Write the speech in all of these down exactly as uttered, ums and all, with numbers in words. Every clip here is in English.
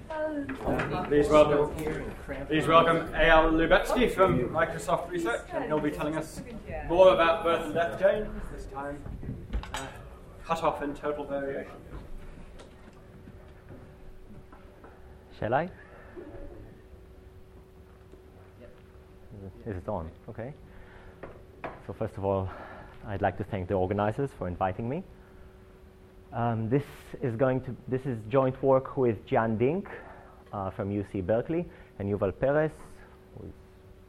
Please welcome, please welcome Eyal Lubetsky from Microsoft Research, and he'll be telling us more about birth and death chains, this time uh, cutoff and total variation. Shall I? Is it on? Okay. So first of all, I'd like to thank the organizers for inviting me. Um, this is going to this is joint work with Jian Dink uh, from U C Berkeley and Yuval Perez, who is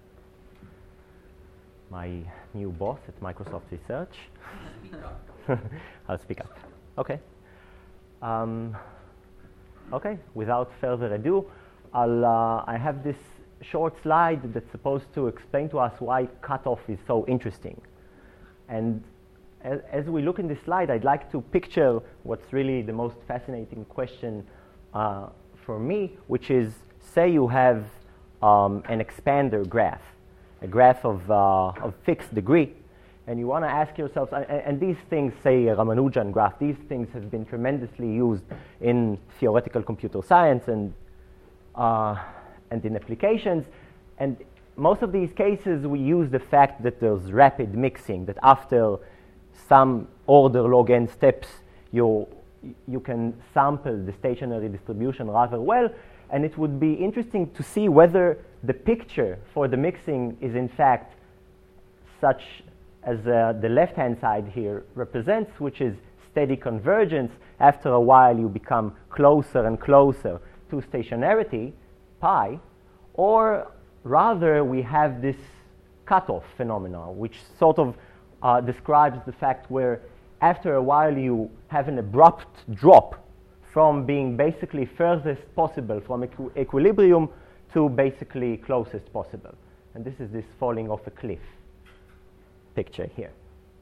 my new boss at Microsoft Research. I'll speak up. Okay. Um, okay. Without further ado, I'll uh, I have this short slide that's supposed to explain to us why cutoff is so interesting. And as, as we look in this slide, I'd like to picture what's really the most fascinating question uh, for me, which is, say you have um, an expander graph, a graph of, uh, of fixed degree, and you want to ask yourselves, and, and these things, say a Ramanujan graph, these things have been tremendously used in theoretical computer science and uh, and in applications. And most of these cases, we use the fact that there's rapid mixing, that after some order log n steps, you, you can sample the stationary distribution rather well. And it would be interesting to see whether the picture for the mixing is in fact such as uh, the left-hand side here represents, which is steady convergence. After a while, you become closer and closer to stationarity, pi, or rather we have this cutoff phenomenon, which sort of uh, describes the fact where after a while you have an abrupt drop from being basically furthest possible from equi equilibrium to basically closest possible. And this is this falling off a cliff picture here.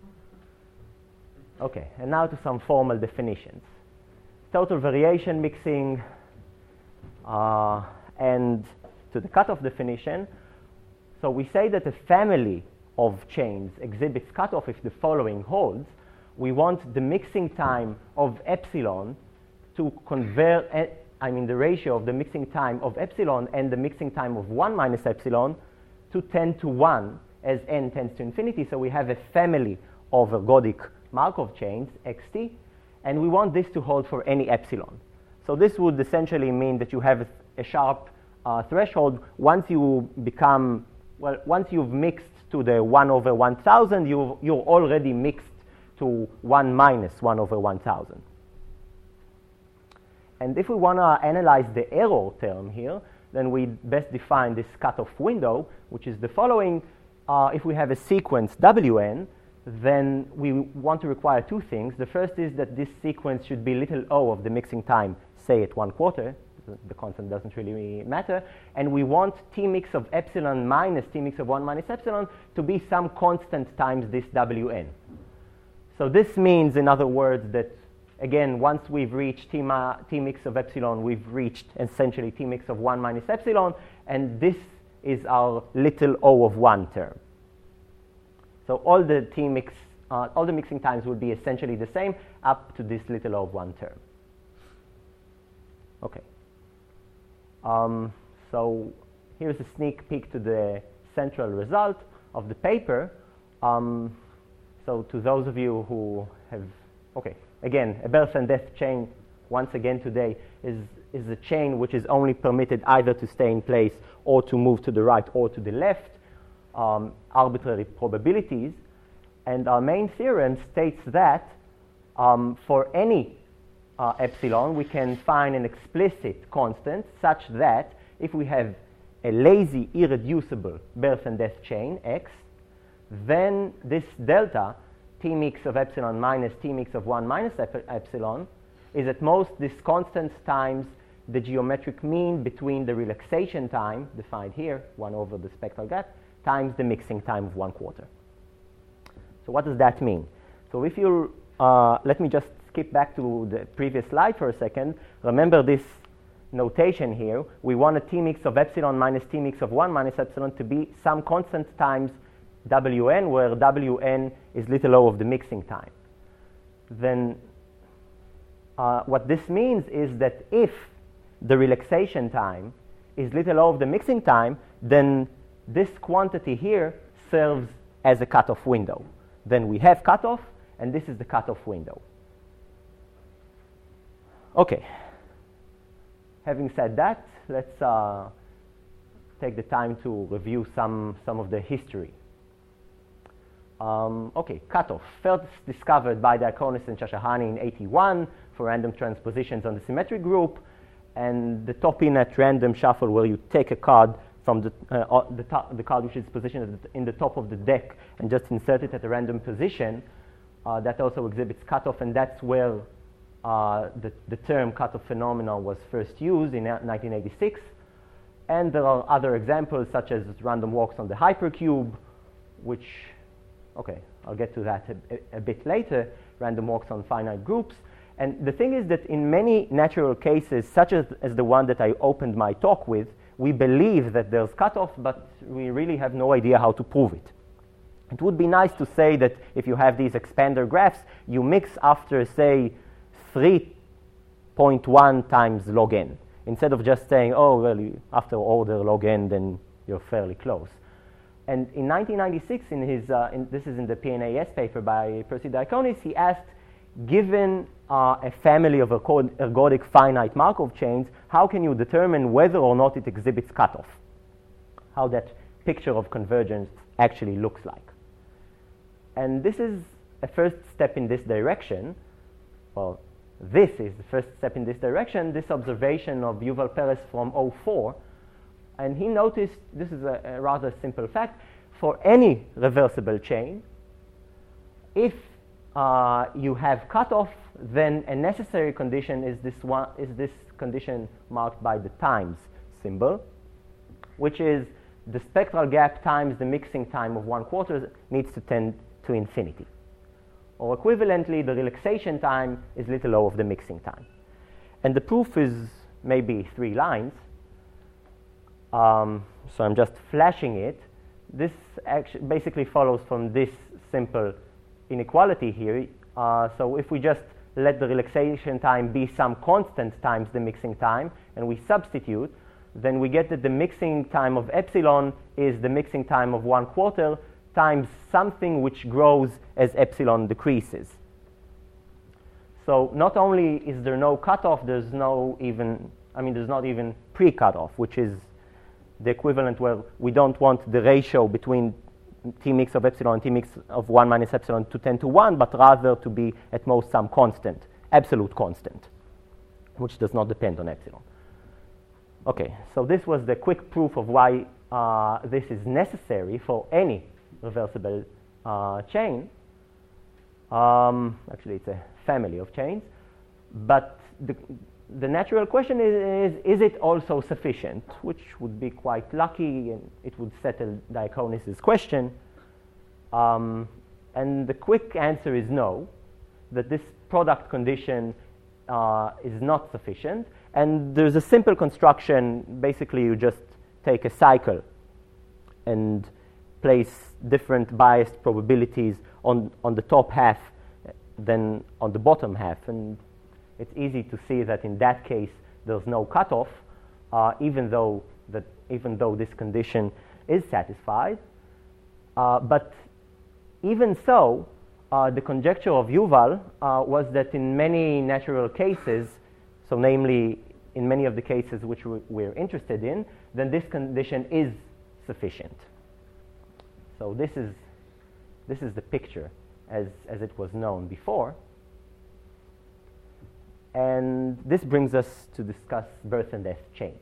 Okay, and now to some formal definitions. Total variation mixing, uh, and to the cutoff definition. So we say that a family of chains exhibits cutoff if the following holds. We want the mixing time of epsilon to convert, uh, I mean the ratio of the mixing time of epsilon and the mixing time of one minus epsilon to tend to one as n tends to infinity. So we have a family of ergodic Markov chains, xt, and we want this to hold for any epsilon. So this would essentially mean that you have a, a sharp uh, threshold. Once you become, well, once you've mixed to the one over one thousand, you've, you're already mixed to one minus one over one thousand. And if we want to analyze the error term here, then we best define this cutoff window, which is the following. Uh, if we have a sequence wn, then we want to require two things. The first is that this sequence should be little o of the mixing time, say at one quarter. The constant doesn't really matter. And we want t mix of epsilon minus t mix of one minus epsilon to be some constant times this wn. So this means, in other words, that, again, once we've reached t, t mix of epsilon, we've reached essentially t mix of one minus epsilon, and this is our little o of one term. So all the t mix, uh, all the mixing times will be essentially the same up to this little o of one term. Okay. Um, so here's a sneak peek to the central result of the paper. Um, so to those of you who have, okay, again, a birth and death chain, once again today, is, is a chain which is only permitted either to stay in place or to move to the right or to the left, um, arbitrary probabilities. And our main theorem states that um, for any uh, epsilon, we can find an explicit constant such that if we have a lazy, irreducible birth and death chain, x, then this delta, t mix of epsilon minus t mix of one minus ep epsilon, is at most this constant times the geometric mean between the relaxation time, defined here, one over the spectral gap, times the mixing time of one quarter. So what does that mean? So if you, uh, let me just skip back to the previous slide for a second. Remember this notation here. We want a t mix of epsilon minus t mix of one minus epsilon to be some constant times wn, where wn is little o of the mixing time. Then uh, what this means is that if the relaxation time is little O of the mixing time, then this quantity here serves as a cutoff window. Then we have cutoff, and this is the cutoff window. Okay. Having said that, let's uh, take the time to review some, some of the history. Um, okay, cutoff. First discovered by Diaconis and Shashahani in eighty-one for random transpositions on the symmetric group, and the top-in at random shuffle where you take a card from the, uh, the, the card which is positioned in the top of the deck and just insert it at a random position. Uh, that also exhibits cutoff, and that's where uh, the, the term cutoff phenomenon was first used in nineteen eighty-six. And there are other examples, such as random walks on the hypercube, which, okay, I'll get to that a, a, a bit later, random walks on finite groups. And the thing is that in many natural cases, such as, as the one that I opened my talk with, we believe that there's cutoff, but we really have no idea how to prove it. It would be nice to say that if you have these expander graphs, you mix after, say, three point one times log n, instead of just saying, oh, well, you, after order log n, then you're fairly close. And in nineteen ninety-six, in his, uh, in, this is in the P N A S paper by Percy Diaconis, he asked, given uh, a family of ergodic finite Markov chains, how can you determine whether or not it exhibits cutoff? How that picture of convergence actually looks like. And this is a first step in this direction. Well, this is the first step in this direction, this observation of Yuval Perez from oh four. And he noticed, this is a, a rather simple fact, for any reversible chain, if uh, you have cutoff, then a necessary condition is this, one, is this condition marked by the times symbol, which is the spectral gap times the mixing time of one quarter needs to tend to infinity. Or equivalently, the relaxation time is little O of the mixing time. And the proof is maybe three lines. Um, so I'm just flashing it. This actually basically follows from this simple inequality here. Uh, so if we just let the relaxation time be some constant times the mixing time, and we substitute, then we get that the mixing time of epsilon is the mixing time of one quarter times something which grows as epsilon decreases. So not only is there no cutoff, there's no even, I mean, there's not even pre-cutoff, which is the equivalent where we don't want the ratio between T mix of epsilon and T mix of one minus epsilon to tend to one, but rather to be at most some constant, absolute constant, which does not depend on epsilon. Okay, so this was the quick proof of why uh, this is necessary for any reversible uh, chain. Um, actually, it's a family of chains. But the, the natural question is, is, is it also sufficient? Which would be quite lucky, and it would settle Diaconis' question. Um, and the quick answer is no, that this product condition uh, is not sufficient. And there's a simple construction. Basically, you just take a cycle and place different biased probabilities on, on the top half than on the bottom half. And it's easy to see that in that case, there's no cutoff, uh, even though that even though this condition is satisfied. Uh, but even so, uh, the conjecture of Yuval uh, was that in many natural cases, so namely in many of the cases which we're interested in, then this condition is sufficient. So this is, this is the picture as, as it was known before. And this brings us to discuss birth and death chains.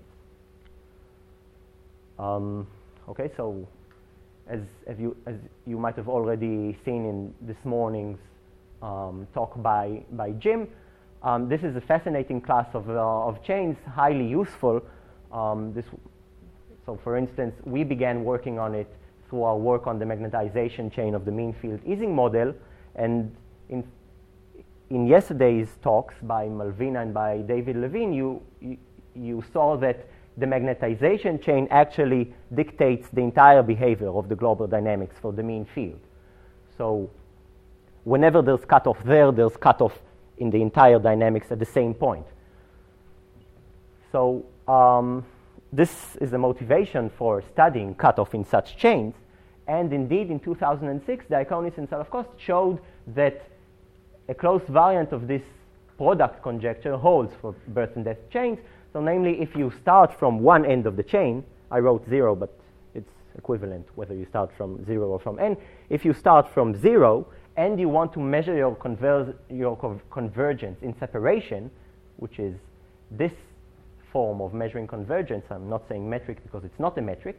Um, okay, so as, as, you, as you might have already seen in this morning's um, talk by, by Jim, um, this is a fascinating class of, uh, of chains, highly useful. Um, this, so for instance, we began working on it through our work on the magnetization chain of the mean field Ising model. And in, in yesterday's talks by Malvina and by David Levine, you, you, you saw that the magnetization chain actually dictates the entire behavior of the global dynamics for the mean field. So whenever there's cutoff there, there's cutoff in the entire dynamics at the same point. so um, this is a motivation for studying cutoff in such chains. And indeed, in two thousand six, Diaconis and Salafkost showed that a close variant of this product conjecture holds for birth and death chains. So namely, if you start from one end of the chain, I wrote zero, but it's equivalent whether you start from zero or from n. If you start from zero and you want to measure your, conver your co convergence in separation, which is this form of measuring convergence, I'm not saying metric because it's not a metric,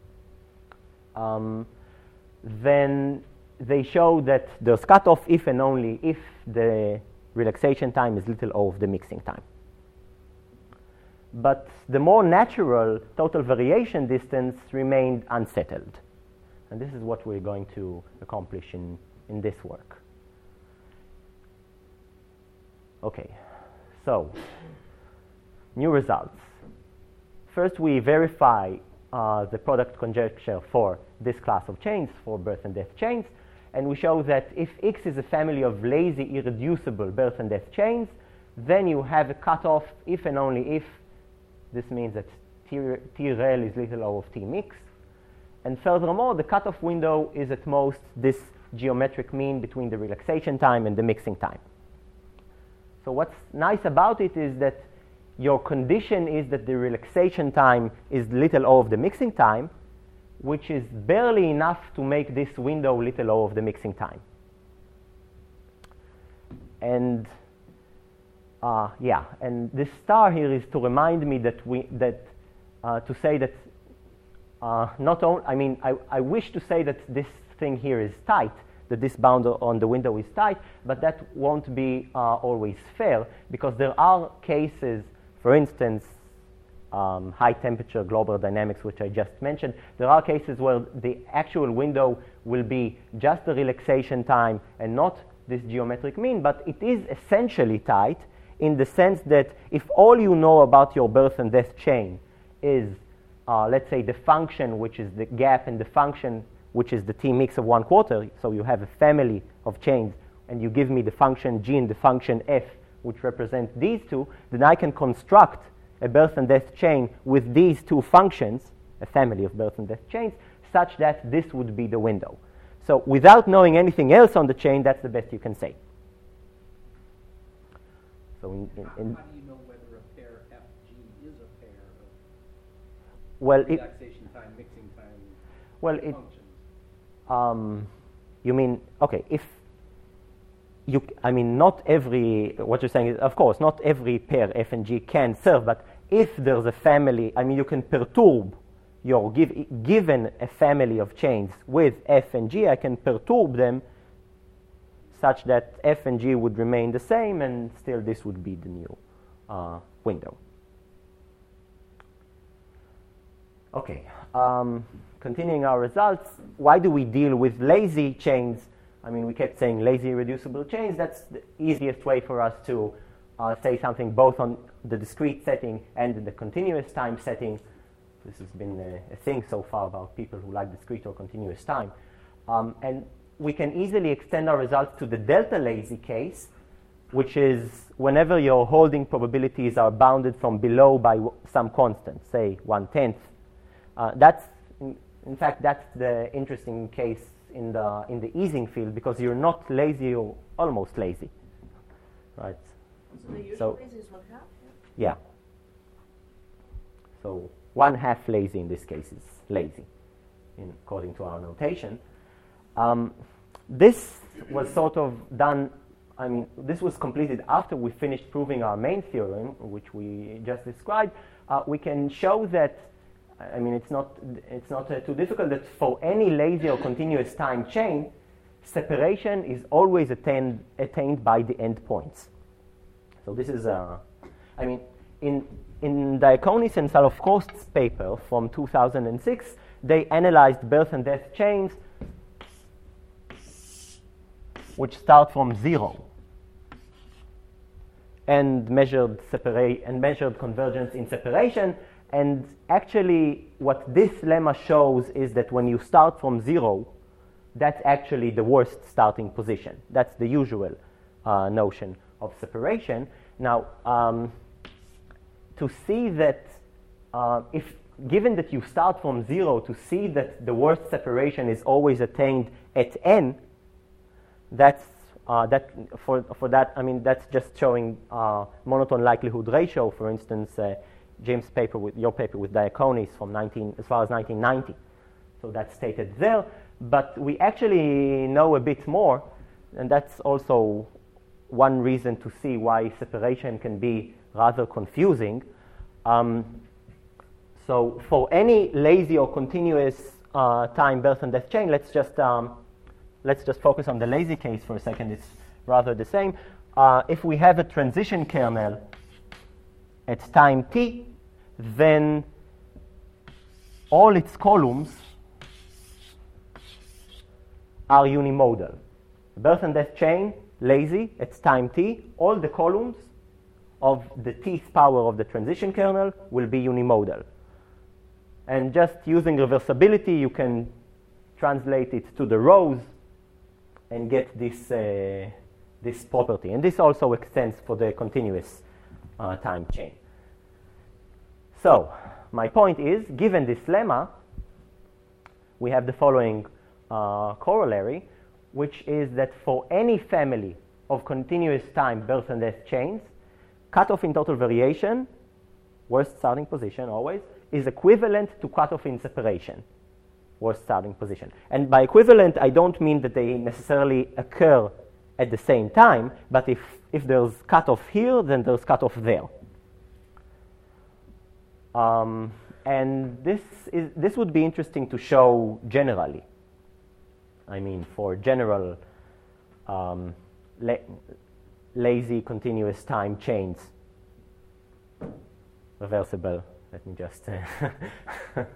um, then they show that there's cutoff if and only if the relaxation time is little o of the mixing time. But the more natural total variation distance remained unsettled. And this is what we're going to accomplish in, in this work. Okay, so new results. First, we verify uh, the product conjecture for this class of chains, for birth and death chains. And we show that if X is a family of lazy, irreducible birth and death chains, then you have a cutoff if and only if. This means that T rel is little o of T mix. And furthermore, the cutoff window is at most this geometric mean between the relaxation time and the mixing time. So what's nice about it is that your condition is that the relaxation time is little o of the mixing time, which is barely enough to make this window little o of the mixing time. And uh, yeah, and this star here is to remind me that we that uh, to say that uh, not only I mean I, I wish to say that this thing here is tight, that this bound on the window is tight, but that won't be uh, always fair, because there are cases, for instance, Um, high temperature global dynamics, which I just mentioned, there are cases where the actual window will be just the relaxation time and not this geometric mean, but it is essentially tight in the sense that if all you know about your birth and death chain is, uh, let's say, the function, which is the gap, and the function, which is the T mix of one quarter, so you have a family of chains, and you give me the function G and the function F, which represent these two, then I can construct a birth and death chain with these two functions, a family of birth and death chains, such that this would be the window. So without knowing anything else on the chain, that's the best you can say. So in, in, in how do you know whether a pair F G is a pair of well, relaxation time, mixing time well, it, functions? Um, you mean, okay, if You, I mean, not every, what you're saying is, of course, not every pair F and G can serve, but if there's a family, I mean, you can perturb your, give, given a family of chains with F and G, I can perturb them such that F and G would remain the same, and still this would be the new uh, window. Okay, um, continuing our results, why do we deal with lazy chains? I mean, we kept saying lazy reducible chains. That's the easiest way for us to uh, say something both on the discrete setting and the continuous time setting. This has been a, a thing so far about people who like discrete or continuous time. Um, and we can easily extend our results to the delta lazy case, which is whenever your holding probabilities are bounded from below by w some constant, say one-tenth. Uh, that's, in, in fact, that's the interesting case in the in the easing field, because you're not lazy or almost lazy, right? So the usual So- lazy is one half? Yeah. So one half lazy in this case is lazy, in, according to our notation. Um, this was sort of done, I mean, this was completed after we finished proving our main theorem, which we just described. Uh, we can show that, I mean, it's not, it's not uh, too difficult, that for any lazy or continuous time chain, separation is always attained, attained by the endpoints. So this is, uh, I mean, in, in Diaconis and Salafkost's paper from two thousand six, they analyzed birth and death chains which start from zero and measured separate and measured convergence in separation. And actually, what this lemma shows is that when you start from zero, that's actually the worst starting position. That's the usual uh, notion of separation. Now, um, to see that uh, if given that you start from zero, to see that the worst separation is always attained at n, that's uh, that for for that I mean that's just showing uh, monotone likelihood ratio. For instance, uh, James' paper with your paper with Diaconis from nineteen as far as nineteen ninety. So that's stated there, but we actually know a bit more, and that's also one reason to see why separation can be rather confusing. Um, so for any lazy or continuous uh, time birth and death chain, let's just um, let's just focus on the lazy case for a second. It's rather the same. Uh, if we have a transition kernel at time t, then all its columns are unimodal. Birth and death chain, lazy, at time t, all the columns of the tth power of the transition kernel will be unimodal. And just using reversibility, you can translate it to the rows and get this, uh, this property. And this also extends for the continuous uh, time chain. So my point is, given this lemma, we have the following uh, corollary, which is that for any family of continuous time birth and death chains, cutoff in total variation, worst starting position always, is equivalent to cutoff in separation, worst starting position. And by equivalent, I don't mean that they necessarily occur at the same time, but if, if there's cutoff here, then there's cutoff there. Um, and this, is, this would be interesting to show generally. I mean, for general um, la lazy continuous time chains, reversible. Let me just uh,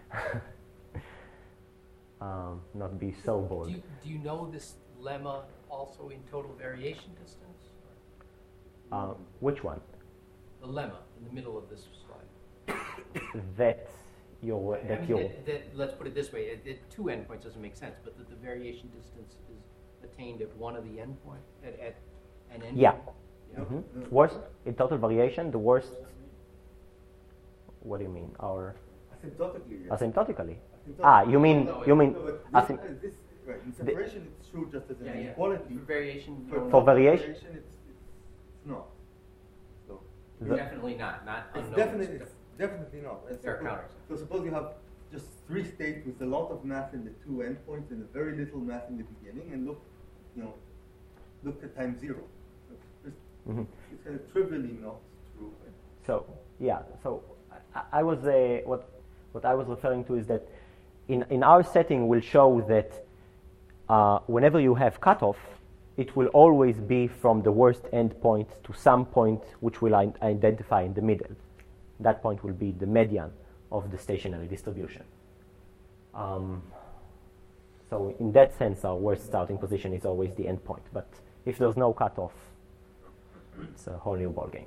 um, not be so bold. Do you, do you know this lemma also in total variation distance? Uh, which one? The lemma in the middle of this slide. That your I that mean, your that, that, let's put it this way: it, it, two endpoints doesn't make sense, but that the variation distance is attained at one of the endpoint at, at an endpoint. yeah. Yeah. Mm-hmm. Worst in total variation, the worst. What do you mean? Our Asymptotically. Yes. asymptotically. Asymptotically. Ah, you mean No, you mean No, but this, asym uh, this, right, in separation, it's true just as an Yeah, yeah. inequality. For variation, you For, don't For know. variation? it's, it's, it's not. So the- Definitely not. Not it's unknown. definitely, it's definitely not. And Fair suppose- counters. So suppose you have just three states with a lot of mass in the two endpoints and a very little mass in the beginning, and look, you know, look at time zero. So it's, Mhm. it's kind of trivially not true. Right? So yeah, so I, I was uh, what what I was referring to is that in in our setting will show that uh, whenever you have cutoff, it will always be from the worst endpoint to some point which will I identify in the middle. That point will be the median of the stationary distribution. Um, so in that sense, our worst starting position is always the endpoint. But if there's no cutoff, it's a whole new ballgame.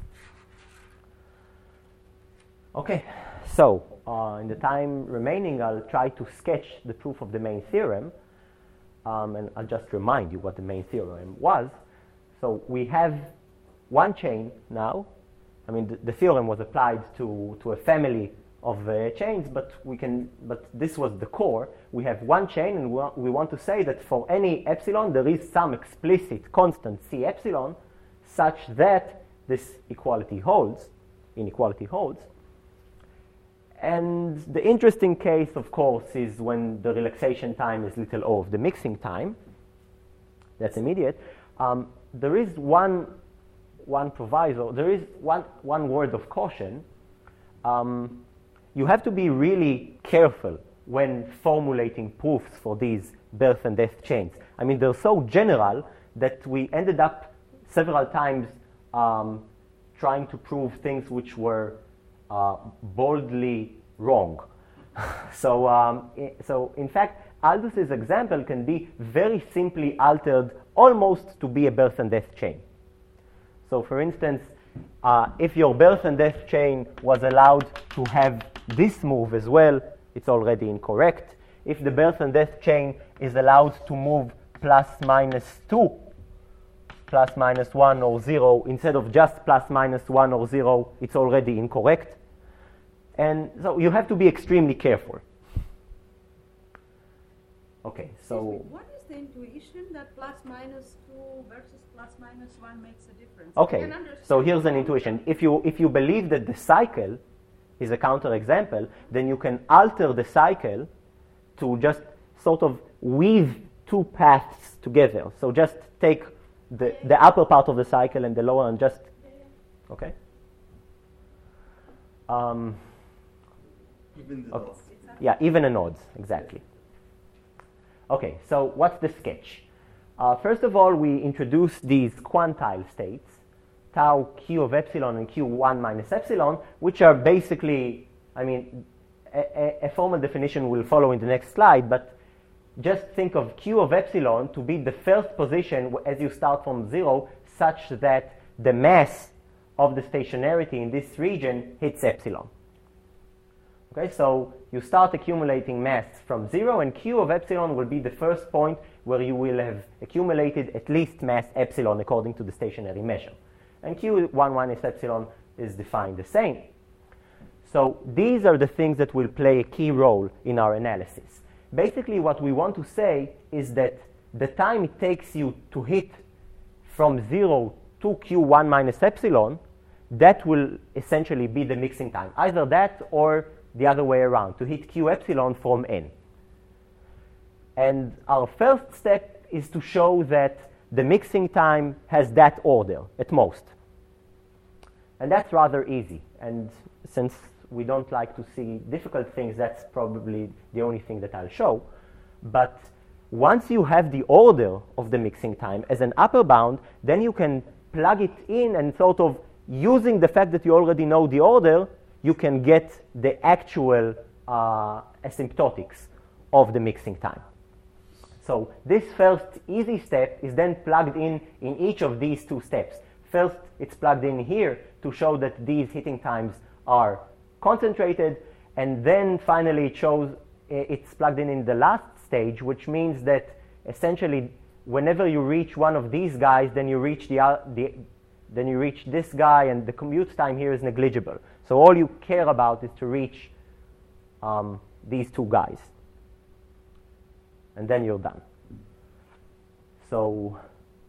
Okay, so uh, in the time remaining, I'll try to sketch the proof of the main theorem. Um, and I'll just remind you what the main theorem was. So we have one chain now. I mean, the, the theorem was applied to, to a family of uh, chains, but we can. But this was the core. We have one chain, and we, wa we want to say that for any epsilon, there is some explicit constant c epsilon, such that this equality holds, inequality holds. And the interesting case, of course, is when the relaxation time is little o of the mixing time. That's immediate. Um, there is one, one proviso. There is one, one word of caution. Um, you have to be really careful when formulating proofs for these birth and death chains. I mean, they're so general that we ended up several times um, trying to prove things which were Uh, boldly wrong. so, um, I, so in fact, Aldous' example can be very simply altered almost to be a birth and death chain. So for instance, uh, if your birth and death chain was allowed to have this move as well, it's already incorrect. If the birth and death chain is allowed to move plus minus two, plus minus one or zero, instead of just plus minus one or zero, it's already incorrect. And so you have to be extremely careful. Okay, so... What is the intuition that plus minus two versus plus minus one makes a difference? Okay, so here's an intuition. If you, if you believe that the cycle is a counterexample, then you can alter the cycle to just sort of weave two paths together. So just take the, the upper part of the cycle and the lower and just, okay? Um, Even the okay. odds. Yeah, even and odds, exactly. Okay, so what's the sketch? Uh, first of all, we introduce these quantile states, tau q of epsilon and q one minus epsilon, which are basically, I mean, a, a, a formal definition will follow in the next slide, but just think of q of epsilon to be the first position as you start from zero, such that the mass of the stationarity in this region hits epsilon. Okay, so you start accumulating mass from zero, and q of epsilon will be the first point where you will have accumulated at least mass epsilon according to the stationary measure. And q one minus epsilon is defined the same. So these are the things that will play a key role in our analysis. Basically, what we want to say is that the time it takes you to hit from zero to q one minus epsilon, that will essentially be the mixing time. Either that or the other way around, to hit q epsilon from n. And our first step is to show that the mixing time has that order at most. And that's rather easy. And since we don't like to see difficult things, that's probably the only thing that I'll show. But once you have the order of the mixing time as an upper bound, then you can plug it in and sort of using the fact that you already know the order, you can get the actual uh, asymptotics of the mixing time. So this first easy step is then plugged in in each of these two steps. First, it's plugged in here to show that these hitting times are concentrated, and then finally it shows it's plugged in in the last stage, which means that essentially whenever you reach one of these guys, then you reach the, uh, the then you reach this guy, and the commute time here is negligible. So all you care about is to reach um, these two guys. And then you're done. So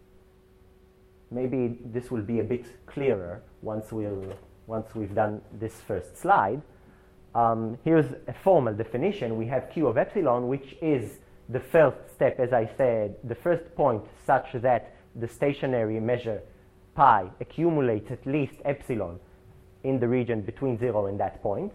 maybe this will be a bit clearer once, we'll, once we've done this first slide. Um, here's a formal definition. We have q of epsilon, which is the first step, as I said, the first point such that the stationary measure pi accumulates at least epsilon in the region between zero and that point.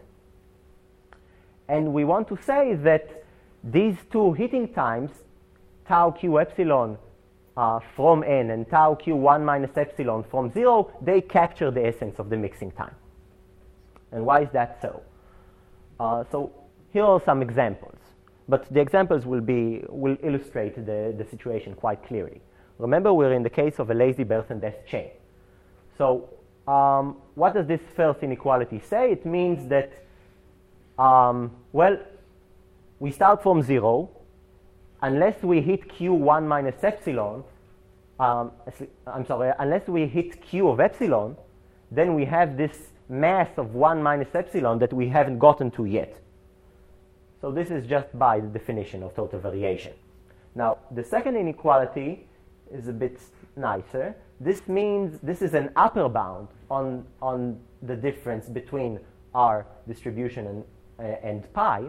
And we want to say that these two hitting times, tau q epsilon uh, from n and tau q one minus epsilon from zero, they capture the essence of the mixing time. And why is that so? Uh, so here are some examples. But the examples will, be, will illustrate the, the situation quite clearly. Remember, we're in the case of a lazy birth and death chain. So um, what does this first inequality say? It means that, um, well, we start from zero. Unless we hit q one minus epsilon, um, I'm sorry, unless we hit q of epsilon, then we have this mass of one minus epsilon that we haven't gotten to yet. So this is just by the definition of total variation. Now, the second inequality is a bit nicer. This means this is an upper bound on, on the difference between our distribution and, uh, and pi.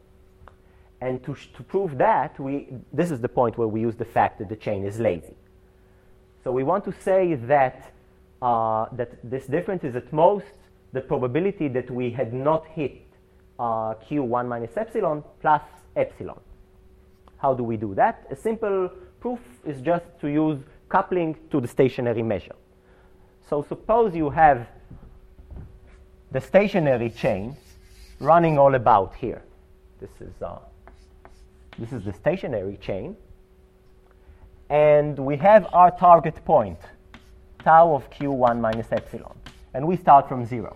And to, to prove that, we, this is the point where we use the fact that the chain is lazy. So we want to say that, uh, that this difference is at most the probability that we had not hit uh, q one minus epsilon plus epsilon. How do we do that? A simple proof is just to use coupling to the stationary measure. So suppose you have the stationary chain running all about here. This is, uh, this is the stationary chain. And we have our target point, tau of q one minus epsilon. And we start from zero.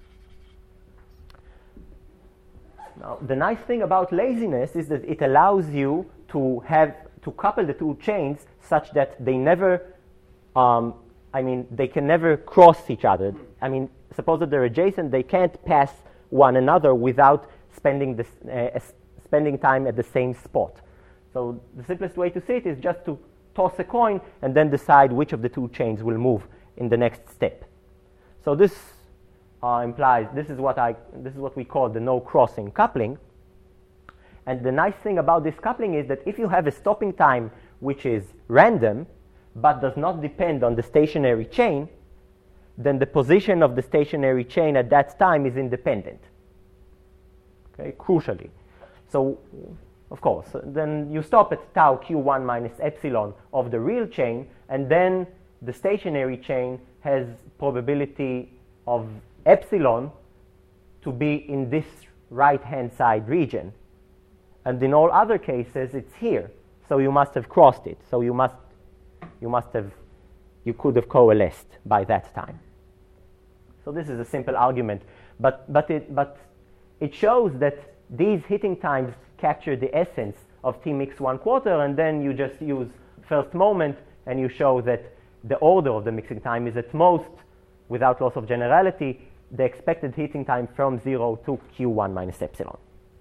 Now, the nice thing about laziness is that it allows you to have to couple the two chains such that they never um, I mean, they can never cross each other. I mean, suppose that they're adjacent, they can't pass one another without spending, this, uh, spending time at the same spot. So the simplest way to see it is just to toss a coin and then decide which of the two chains will move in the next step. So this uh, implies, this is, what I, this is what we call the no-crossing coupling. And the nice thing about this coupling is that if you have a stopping time which is random, but does not depend on the stationary chain, then the position of the stationary chain at that time is independent, okay, crucially. So, of course, then you stop at tau q one minus epsilon of the real chain, and then the stationary chain has probability of epsilon to be in this right-hand side region. And in all other cases, it's here. So you must have crossed it. So you must, you must have, you could have coalesced by that time. So this is a simple argument. But, but, it, but it shows that these hitting times capture the essence of T mix one quarter, and then you just use first moment, and you show that the order of the mixing time is at most, without loss of generality, the expected heating time from zero to q one minus epsilon.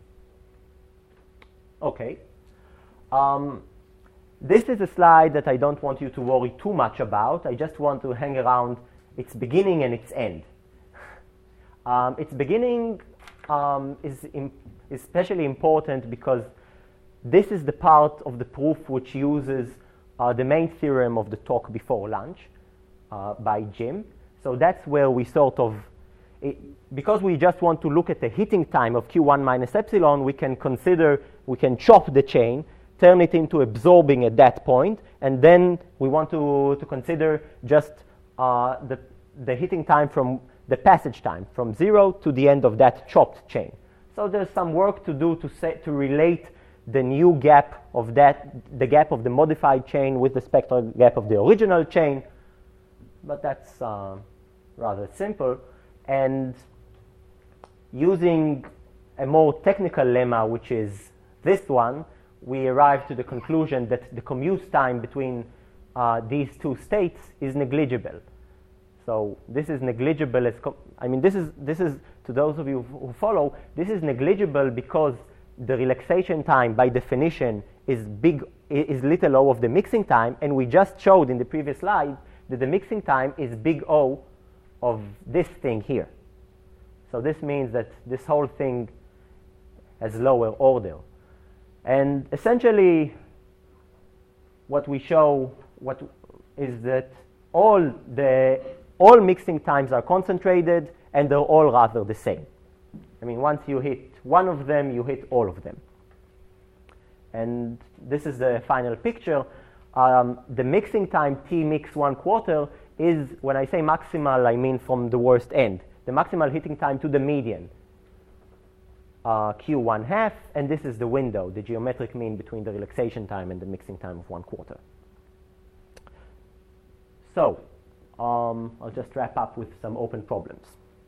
Okay. Um, this is a slide that I don't want you to worry too much about. I just want to hang around its beginning and its end. Um, its beginning um, is im especially important because this is the part of the proof which uses uh, the main theorem of the talk before lunch uh, by Jim. So that's where we sort of, it, because we just want to look at the heating time of q one minus epsilon, we can consider, we can chop the chain, turn it into absorbing at that point, and then we want to, to consider just uh, the, the heating time from the passage time from zero to the end of that chopped chain. So there's some work to do to, say, to relate the new gap of that, the gap of the modified chain with the spectral gap of the original chain, but that's uh, rather simple. And using a more technical lemma, which is this one, we arrive to the conclusion that the commute time between uh, these two states is negligible. So this is negligible as, I mean, this is, this is, to those of you who follow, this is negligible because the relaxation time, by definition, is big, is little o of the mixing time, and we just showed in the previous slide that the mixing time is big O of this thing here. So this means that this whole thing has lower order. And essentially, what we show what is that all the all mixing times are concentrated, and they're all rather the same. I mean, once you hit one of them, you hit all of them. And this is the final picture. Um, the mixing time T mix one quarter is, when I say maximal, I mean from the worst end. The maximal heating time to the median, uh, q one half, and this is the window, the geometric mean between the relaxation time and the mixing time of one quarter. So um, I'll just wrap up with some open problems.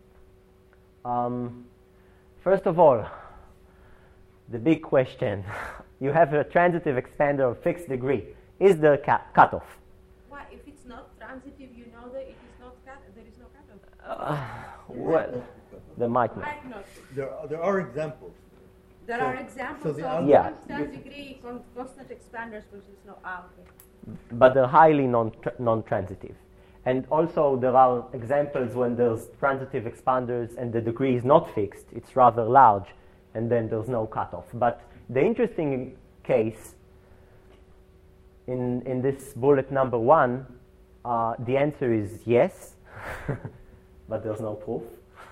Um, first of all, the big question. You have a transitive expander of fixed degree. Is there a cutoff? Why, if it's not transitive, you know that it is not cut, there is no cutoff. Uh, well, there might not. Might not. There are, there are examples. There So- are examples so the of other- Yeah. constant degree con constant expanders, which is no ah, okay. But they're highly non non-transitive. And also there are examples when there's transitive expanders and the degree is not fixed, it's rather large, and then there's no cutoff. But the interesting case in, in this bullet number one, uh, the answer is yes, but there's no proof.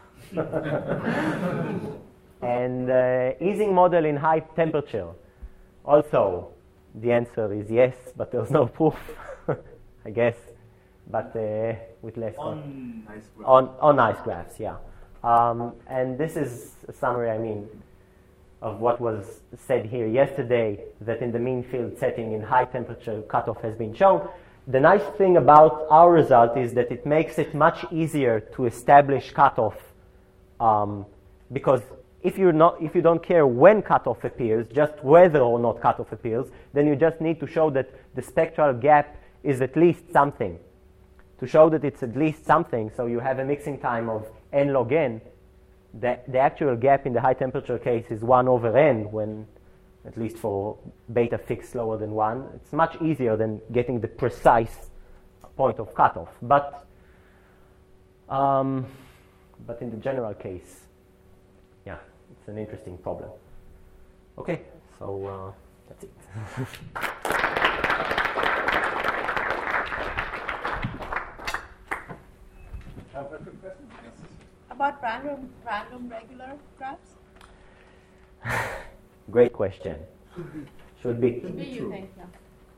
And uh, Ising model in high temperature, also the answer is yes, but there's no proof, I guess, but uh, with less On nice graphs. on on nice graphs, yeah. Um, and this is a summary, I mean, of what was said here yesterday, that in the mean field setting in high temperature cutoff has been shown. The nice thing about our result is that it makes it much easier to establish cutoff, um, because if you're not, if you don't care when cutoff appears, just whether or not cutoff appears, then you just need to show that the spectral gap is at least something. to show that it's at least something, so you have a mixing time of n log n, the, the actual gap in the high temperature case is one over n when, at least for beta fixed lower than one. It's much easier than getting the precise point of cutoff. But, um, but in the general case, yeah, it's an interesting problem. Okay, so uh, that's it. About random, random regular graphs? Great question. Should be. Should be, you think, yeah.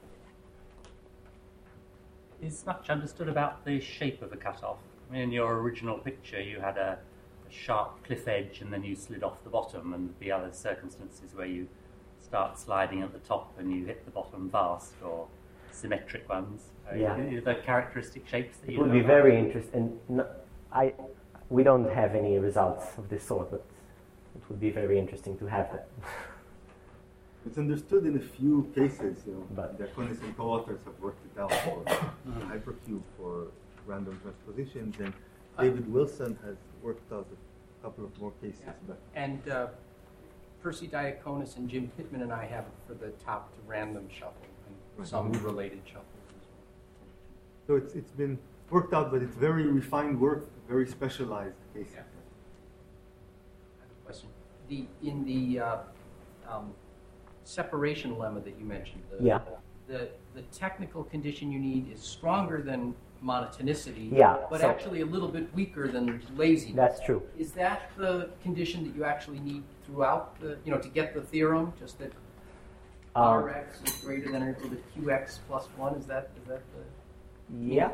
Is much understood about the shape of the cutoff? I mean, in your original picture, you had a, a sharp cliff edge and then you slid off the bottom, and the other circumstances where you start sliding at the top and you hit the bottom fast, or symmetric ones. Yeah. Are the characteristic shapes that It you would know be about? very interesting. No, I, we don't have any results of this sort, but it would be very interesting to have that. It's understood in a few cases. You know, But- the Konis and co-authors have worked it out for hypercube for random transpositions, and David Wilson has worked out a couple of more cases. Yeah. But And uh, Percy Diaconis and Jim Pittman and I have it for the top to random shuffle and Right. some related shuffles as well. so it's it's been worked out, but it's very refined work, very specialized cases. Yeah. I have a question. The, in the uh, um, separation lemma that you mentioned, the, Yeah. the, the technical condition you need is stronger than monotonicity, Yeah, but so- actually a little bit weaker than laziness. That's true. Is that the condition that you actually need throughout the, you know, to get the theorem, just that Um, Rx is greater than or equal to Qx plus one? Is that, is that the? Yeah.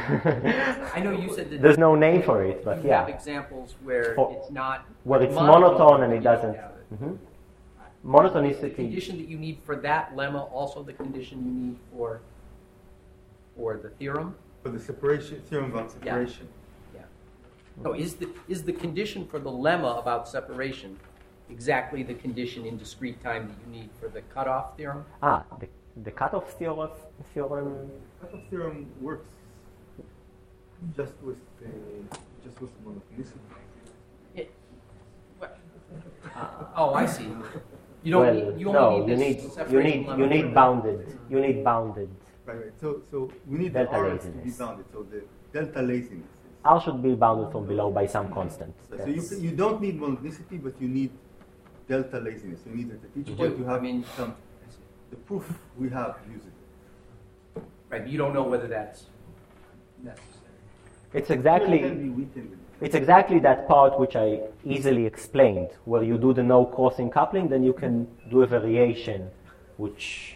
I know you said that. There's no name for it, but you yeah. have examples where For- it's not. Where it's monotone, monotone and it you don't doesn't. have it. Mhm. The Monotonicity. condition that you need for that lemma, also the condition you need for, for the theorem? For the separation theorem about separation. Yeah. No, is the, is the condition for the lemma about separation exactly the condition in discrete time that you need for the cutoff theorem? Ah, the, the cutoff theorem. theorem Cutoff theorem works just with uh, just with monotonicity. It, what? Oh, I see. You don't well, need, you no, only you need need this you separation need lemma you for need the- bounded. You need bounded. Right, right. So so we need Delta the R to be laziness. bounded. So the delta laziness. Is, R should be bounded from below by some constant. so you That's- can, you don't need monotonicity, but you need delta laziness. You need at each You point do. you have I mean- some. The proof we have uses it. Right, but you don't know whether that's necessary. It's It can exactly be weakened. it's exactly that part which I easily explained, where you do the no crossing coupling, then you can do a variation, which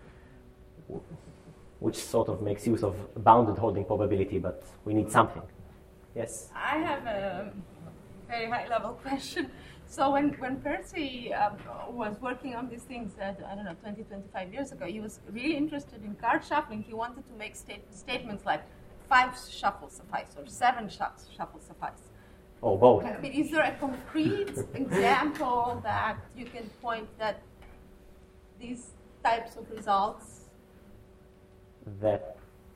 which sort of makes use of bounded holding probability, but we need something. Yes. I have a very high level question. So when, when Percy um, was working on these things, uh, I don't know, twenty, twenty-five years ago, he was really interested in card shuffling. He wanted to make state, statements like five shuffles suffice or seven shuff- shuffles suffice. Or both. I mean, is there a concrete example that you can point that these types of results, That.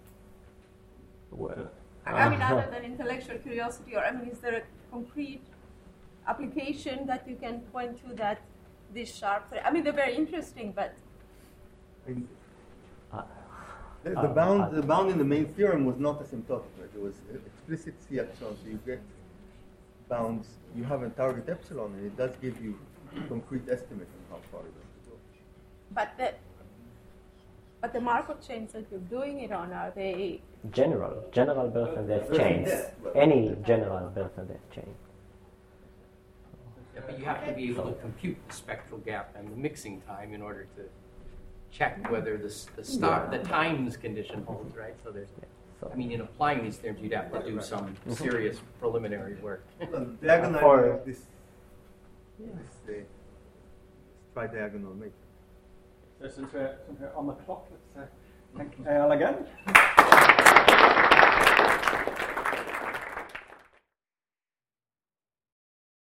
Well. I mean, other than intellectual curiosity, or I mean, is there a concrete application that you can point to that this sharp, I mean, they're very interesting, but And Uh, the, the uh, bound uh, the bound in the main theorem was not asymptotic. Right? It was explicit C epsilon. So you get bounds. You have a target epsilon, and it does give you a concrete estimate on how far you're going to go. but the but the Markov chains that you're doing it on, are they? General, general birth and death Birth and chains. death, well. Any general birth and death chain. Yeah, but you have to be able to compute the spectral gap and the mixing time in order to check whether the, s- the star, the times condition holds, right? So there's, So, I mean, in applying these theorems, you'd have to do some serious preliminary work. Well, diagonal For- is this this uh, tri-diagonal matrix. So since we're, since we're on the clock, let's uh, thank Eyal again.